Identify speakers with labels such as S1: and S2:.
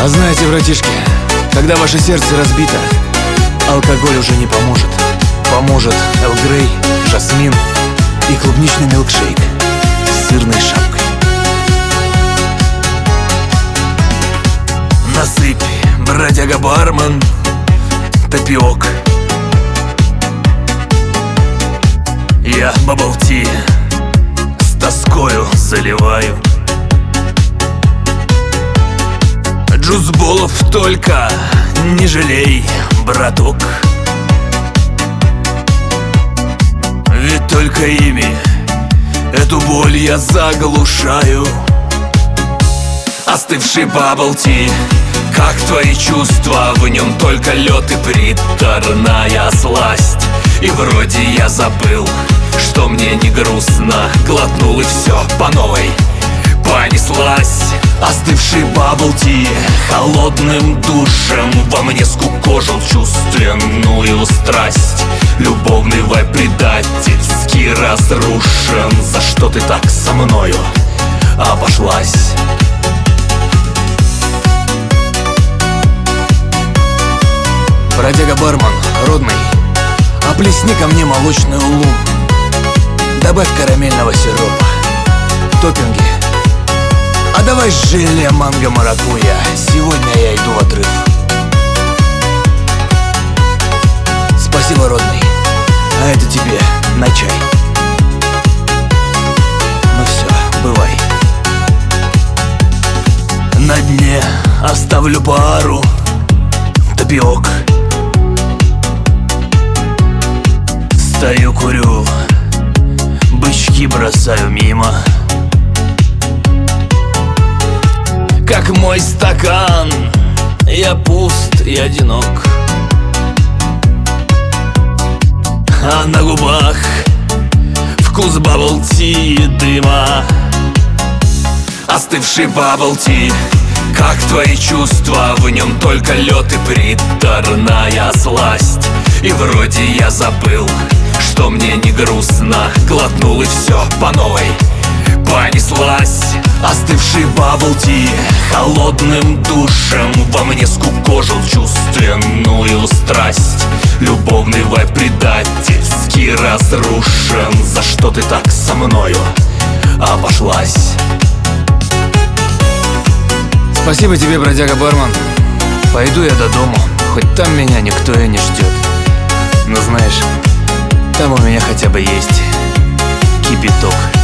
S1: А знаете, братишки, когда ваше сердце разбито, алкоголь уже не поможет. Поможет Эрл Грей, жасмин и клубничный милкшейк с сырной шапкой. Насыпь, бродяга-бармен, тапиок. Я бабл-ти с тоскою заливаю. Джузболов только не жалей, браток. Ведь только ими эту боль я заглушаю. Остывший бабл-ти, как твои чувства? В нем только лед и приторная сласть. И вроде я забыл, что мне не грустно. Глотнул и все по новой понеслась. Остывший бабл-ти холодным душем во мне скукожил чувственную страсть. Любовный вайб предательски разрушен. За что ты так со мною обошлась? Бродяга-бармен, родный, оплесни ко мне молочный улун. Добавь карамельного сиропа, топпинги. А давай желе манго-маракуйя. Сегодня я иду в отрыв. Спасибо, родный. А это тебе на чай. Ну все, бывай. На дне оставлю пару тапиок. Стою, курю, бычки бросаю мимо. Как мой стакан, я пуст и одинок. А на губах вкус бабл-ти и дыма. Остывший бабл-ти, как твои чувства? В нем только лед и приторная сласть. И вроде я забыл, что мне не грустно. Глотнул и все по новой понеслась. Остывший бабл-ти холодным душем во мне скукожил чувственную страсть. Любовный вайб предательски разрушен. За что ты так со мною обошлась? Спасибо тебе, бродяга-бармен. Пойду я до дому, хоть там меня никто и не ждет. Но знаешь, там у меня хотя бы есть кипяток.